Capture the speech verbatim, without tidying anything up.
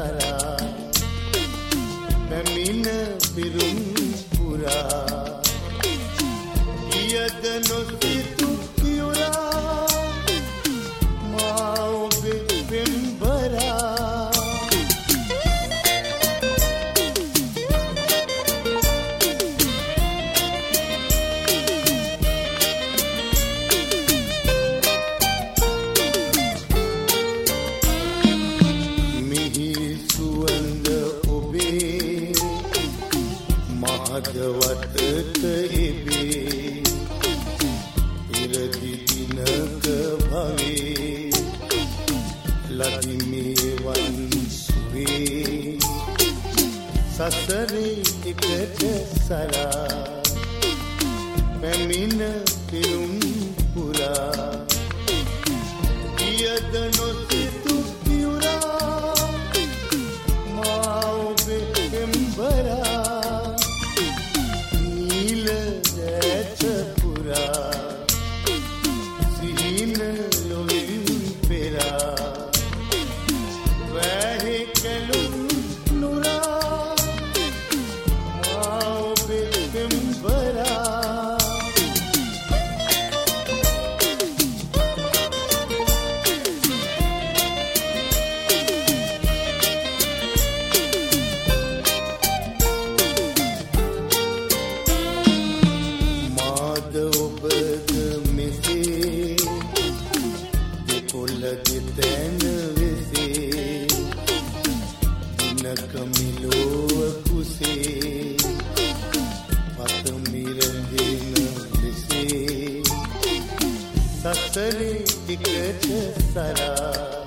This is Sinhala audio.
සරා පැමිණ පිරුම් පුරා ඊයද නොසිතු කියුරා මා ඔබේ පෙම්බරා මහදවතට එබේ ඉරදි දිනක භවේ ලදිමේ වන්සුවේ සසරේ එකට සලා පැමිණ පිරුම් පුරා ඊයද නොසිතු කියුරා මා ඔබේ පෙම්බරා සසරේ ටිකට සරා